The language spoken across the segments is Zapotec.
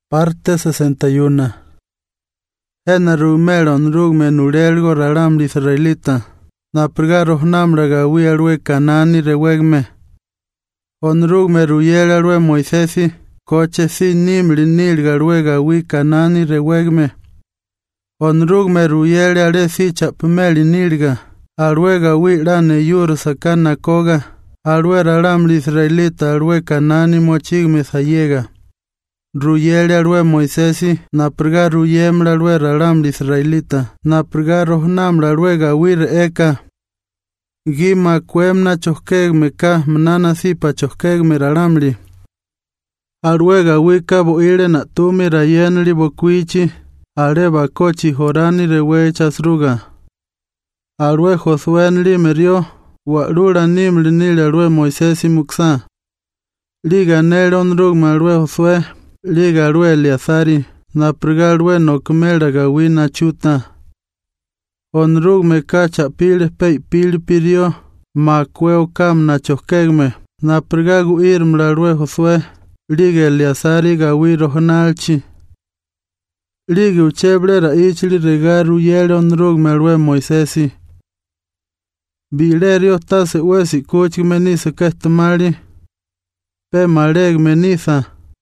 Parte 61. Ena rumeron rugme nurelgo raram israelita. Na prgaro namra gawi arwe kanani rewegme. On rugme ruyel arwe Moisesi. Coche si nimri nilga arwe gawi kanani rewegme. On rugme ruyel are si chapmeli nilga. Arwe gawi rane yur sakana koga. Arwe raram israelita arwe kanani mochigme sayega. Ruyel arwe Moisesi, na prga ruyem arwe raram israelita, na prga rohnam arwe gawir eka. Gima kuemna choskeg meka mnana sipa choskeg meraramli. Arwe gawika bo ire na tumi rayenli bokwichi, are bakochi horani rewe chasruga. Arwe Josuenli merio, warura nimli nil arwe Moisesi muksa. Liga neron rugma arwe Josue. Liga arwe Eliasari, na prga arwe nokmera gawina chuta. On rugme kacha pil pei pil pirio, ma kweo kam na choskegme, na prga guirmra arwe Josue, liga Eliasari gawi rohnalchi. Liga uchebre raichli regaru yele on rugme arwe Moisesi. Bilerio tase uesi kuchik menisa kestamari, pe mareg menisa.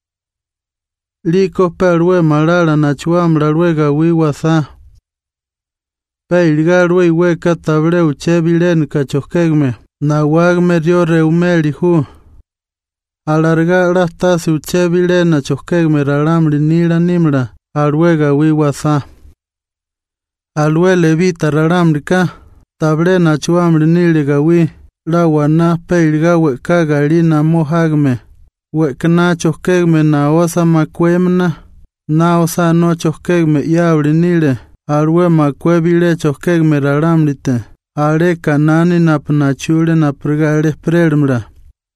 Liko perwe marala na chuamra ruega wiwasa. Pe ilgarwe weka tabre uchebilen kachoskegme. Na wagme dio reumeli hu. Alarga rastasi uchebilen na choskegme raramri nila nimra. Arwega wiwasa. Alwe levita raramrika. Tabre na chuamri niliga wi. La wana pe ilgawe kagalina mohagme. Wekna choskegme na osa makwemna, na osa no choskegme yabri nile, arwe makwebile choskegme raramlite, are kanani na pnachule na prgale prelmra.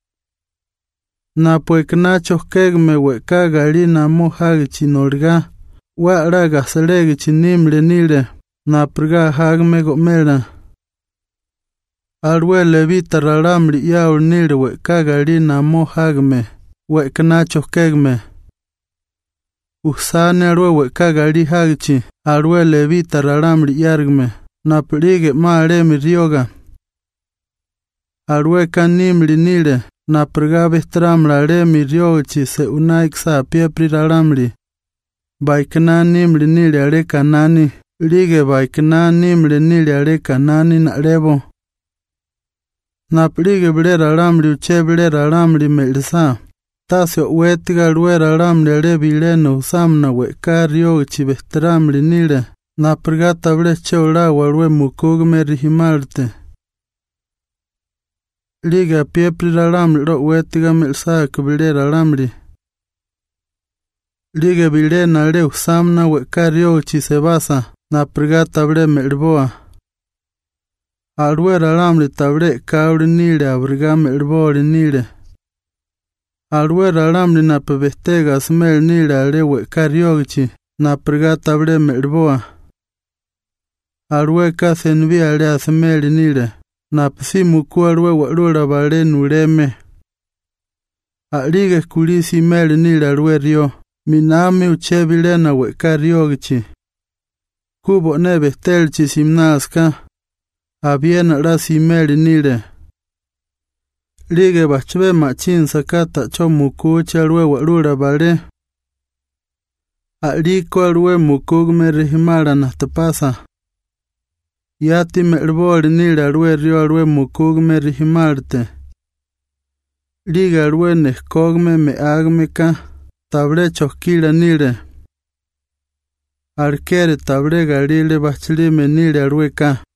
Na puekna choskegme weka gali na mohag chinorga, wa raga selegi chinimle nile, na prga hagme gomela. Arwe levita raramli yabri nile weka gali na mohagme. Wekna choskegme. Usane arwe weka gali hagchi, arwe levita raramri yargme, na plige maare mi rioga. Arwe kanimli nile, na prga bestramra re mi riogchi se unaiksa piepri raramri. Baikna nimli nile are kanani, lige baikna nimli nile are kanani na rebo. Na plige bre raramri uche bre raramri melsa. Tasio wetiga ruera ramle rebileno samna weka rio chibestramli nile, na prgata bleche ora warwe mukugme rihimalte. Liga piepri raramli ro wetiga melsa kubile raramli. Liga bilena reu samna weka rio chisebasa, na prgata ble melboa. Arwe raramli tabre kauri nile abriga melbori nile. Arwe raramli na pebestega smel nila arewe kariogichi na prga tabre melboa. Arwe ka senvi alea smel nile na psimuku arwe warura vale nureme. Alige kulisi mel nila arwe rio minami uchebile na we kariogichi. Kubo ne bestelchi simnaska abiena rasi mel nile. Lige bachwe machin sakata chomuku charwe warura vale. Aliko arwe mukugme rihimara na tapasa. Yati melbori nile arwe rio arwe mukugme rihimarte. Liga arwe neskogme me agmeka. Tabre choskila nile. Arkere tabre galile bachlime nile arwe ka.